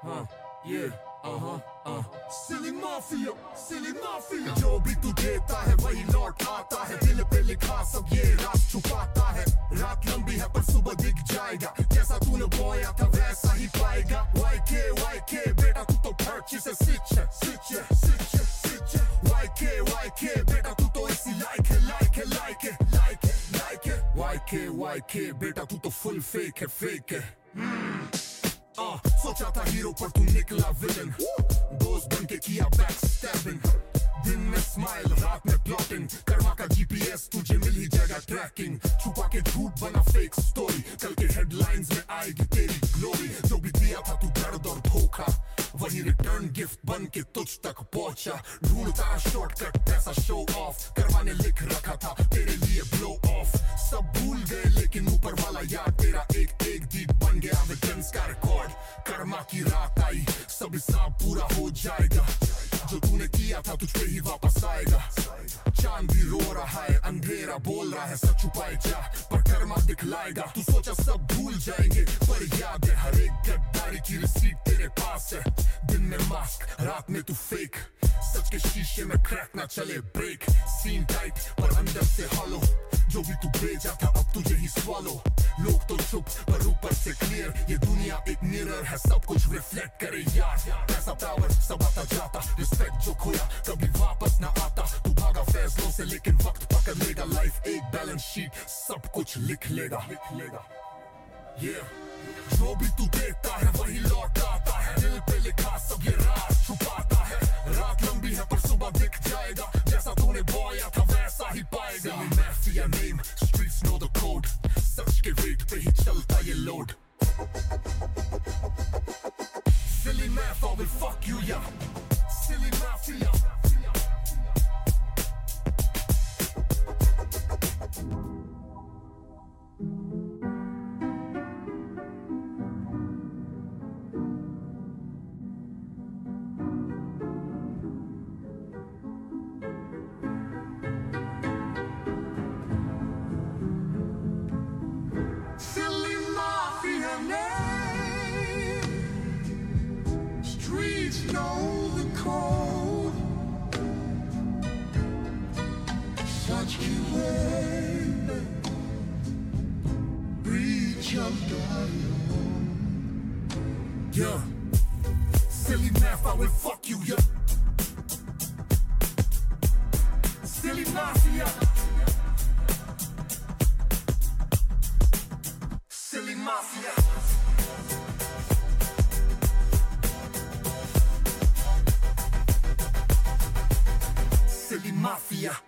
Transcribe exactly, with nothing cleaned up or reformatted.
हाँ ये uh-huh, uh. Silly Mafia, Silly Mafia। जो भी तू देता है वही लौट आता है, दिल पे लिखा सब ये रात छुपाता है। रात लंबी है पर सुबह दिख जाएगा, जैसा तूने बोया था वैसा ही पाएगा। वाई के वाई के बेटा तू तो भर्ची से सिच है, सिच है, सिच है, सिच है। वाई के वाई के बेटा तू तो इसी लाइक है, लाइक है, लाइक है, लाइक है, लाइक है। वाई के वाई के बेटा तू तो फुल फेक है, फेक है। Uh, सोचा था हीरो पर तू निकला विलन, दोस्त बन के किया बैक स्टैबिंग। दिन में स्माइल रात में प्लॉटिंग, कर्मा का जीपीएस तुझे मिल ही जाएगा ट्रैकिंग। छुपा के झूठ बना फेक स्टोरी, कल के हेडलाइंस में आएगी तेरी ग्लोरी। जो भी दिया था तू दर्द और धोखा, वही रिटर्न गिफ्ट बन के तुझ तक पहुंचा। ढूंढता शॉर्टकट पैसा शो ऑफ, कर्मा ने लिख रखा था तेरे लिए ब्लो ऑफ। सब भूल गए लेकिन ऊपर वाला याद तेरा एक एक दीप बन गया एविडेंस का रिकॉर्ड। कर्मा की रात आई, सब हिसाब पूरा हो जाएगा। जो तूने किया था तुझ पे ही वापस आएगा। चांद भी रो रहा है, अंधेरा बोल रहा है सच छुपाए जा, पर कर्मा दिखलाएगा। तू सोचा सब भूल जाएंगे पर याद है हर एक गद्दारी की रिसीट तेरे पास है। दिन में मास्क रात में तू फेक, सच के शीशे में क्रैक ना चले ब्रेक। सीन टाइट पर अंदर से हॉलो, जो भी तू भेजा था अब तुझे ही स्वालो। लोग तो चुप पर ऊपर से क्लियर, ये दुनिया एक मिरर है सब कुछ रिफ्लेक्ट करे यार। पैसा पावर सब आता जाता, रिस्पेक्ट जो खोया कभी वापस ना आता। तू भागा फैसलों से लेकिन वक्त पकड़ लेगा, लाइफ एक बैलेंस शीट सब कुछ लिख लेगा, लिख लेगा। yeah. जो भी तू देखता है वही लौट आता है, दिल पे लिखा सब ये रात छुपाता है। रात लंबी है पर सुबह दिख जाएगा, जैसा तूने बोया था वैसा ही पाएगा। Silly Mafia name, streets know the code, सच के वेट पे ही चलता ये load. Silly Mafia will fuck you yeah, Silly Mafia। Know the code, such a way, breach of yeah. Silly Mafia, I will fuck you, yeah. Silly Mafia, Silly Mafia. Silly Mafia.